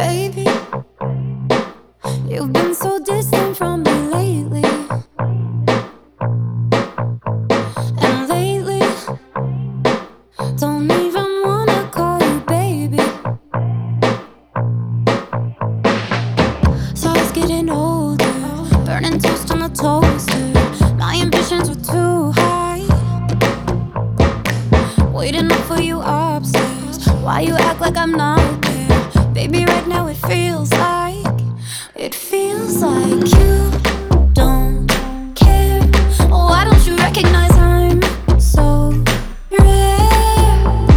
Baby, you've been so distant from me lately. And lately, don't even wanna call you baby. So I was getting older, burning toast on the toaster. My ambitions were too high, waiting up for you upstairs. Why you act like I'm not there? Baby, right now it feels like you don't care. Why don't you recognize I'm so rare?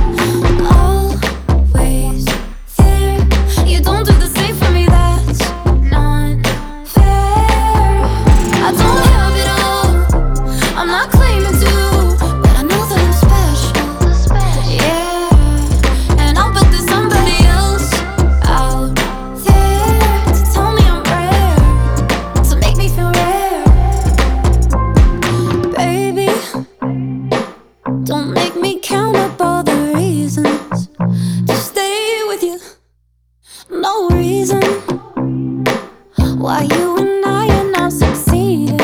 Always there. You don't do the same for me, that's not fair. I don't have it all, I'm not claiming to, but I know that I'm special. Yeah, and I'll bet there's somebody else out there to tell me I'm rare, to make me feel rare. Baby, don't make me count up all the reasons to stay with you. No reason why you and I are not succeeding.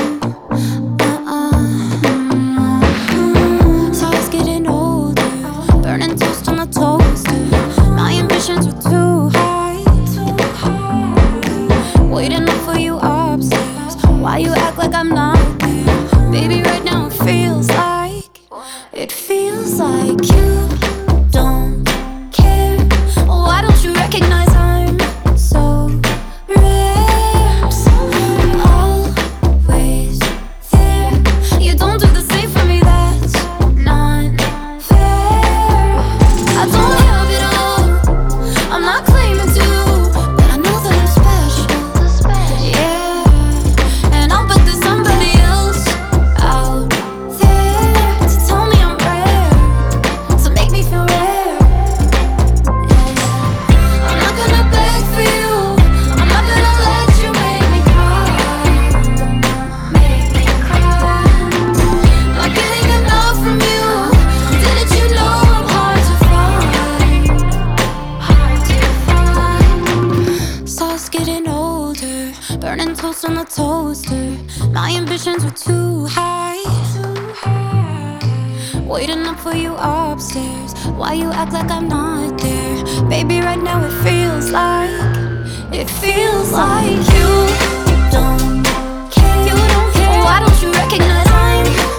So I was getting older, burning toast on the toaster. My ambitions were too high, waiting up for you upstairs. Why you act like I'm not there? Baby, right now it feels like you don't care. Why don't you recognize I'm so rare? Always there. You don't do the same for me, that's not fair. I don't have it all, I'm not claiming to, but I know that I'm special. Yeah, and I'll bet there's somebody else out there to tell me I'm rare, to make me feel rare. I'm not gonna beg for you, I'm not gonna let you make me cry. Not getting enough from you, didn't you know I'm hard to find? So I was getting older, burning toast on the toaster. My ambitions were too high, waiting up for you upstairs. Why you act like I'm not there? Baby, right now it feels like you don't care. Why don't you recognize I'm